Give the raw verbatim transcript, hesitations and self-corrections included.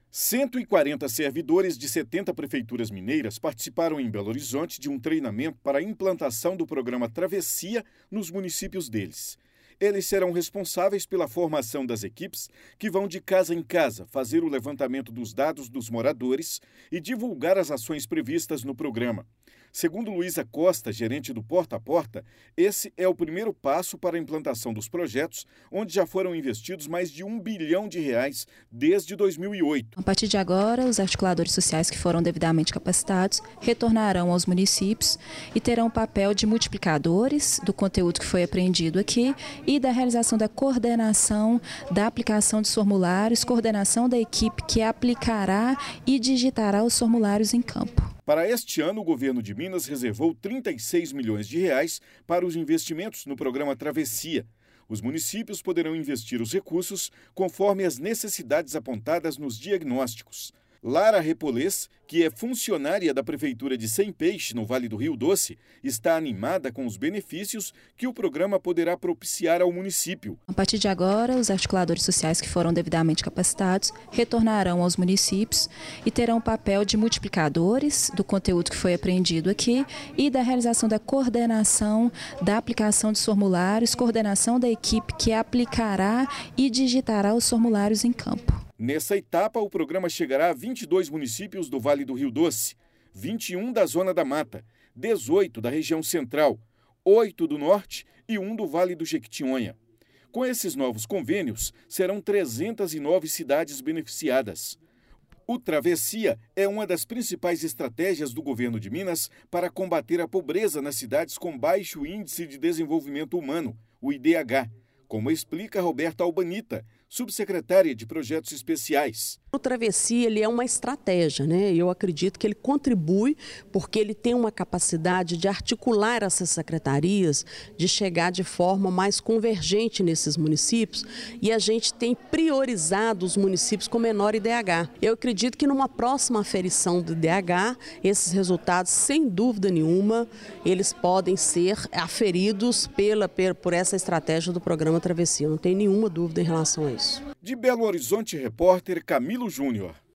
cento e quarenta servidores de setenta prefeituras mineiras participaram em Belo Horizonte de um treinamento para a implantação do programa Travessia nos municípios deles. Eles serão responsáveis pela formação das equipes que vão de casa em casa fazer o levantamento dos dados dos moradores e divulgar as ações previstas no programa. Segundo Luísa Costa, gerente do Porta a Porta, esse é o primeiro passo para a implantação dos projetos, onde já foram investidos mais de um bilhão de reais desde dois mil e oito. A partir de agora, os articuladores sociais que foram devidamente capacitados retornarão aos municípios e terão o papel de multiplicadores do conteúdo que foi aprendido aqui e da realização da coordenação da aplicação dos formulários, coordenação da equipe que aplicará e digitará os formulários em campo. Para este ano, o governo de Minas reservou trinta e seis milhões de reais para os investimentos no programa Travessia. Os municípios poderão investir os recursos conforme as necessidades apontadas nos diagnósticos. Lara Repolês, que é funcionária da Prefeitura de Sem Peixe, no Vale do Rio Doce, está animada com os benefícios que o programa poderá propiciar ao município. A partir de agora, os articuladores sociais que foram devidamente capacitados retornarão aos municípios e terão o papel de multiplicadores do conteúdo que foi aprendido aqui e da realização da coordenação da aplicação dos formulários, coordenação da equipe que aplicará e digitará os formulários em campo. Nessa etapa, o programa chegará a vinte e dois municípios do Vale do Rio Doce, vinte e um da Zona da Mata, dezoito da região central, oito do Norte e um do Vale do Jequitinhonha. Com esses novos convênios, serão trezentas e nove cidades beneficiadas. O Travessia é uma das principais estratégias do governo de Minas para combater a pobreza nas cidades com baixo índice de desenvolvimento humano, o I D H, como explica Roberta Albanita, subsecretária de Projetos Especiais. O Travessia ele é uma estratégia, né? Eu acredito que ele contribui porque ele tem uma capacidade de articular essas secretarias, de chegar de forma mais convergente nesses municípios e a gente tem priorizado os municípios com menor I D H. Eu acredito que numa próxima aferição do I D H, esses resultados, sem dúvida nenhuma, eles podem ser aferidos pela, por essa estratégia do programa Travessia. Não tem nenhuma dúvida em relação a isso. De Belo Horizonte, repórter Camilo Júnior.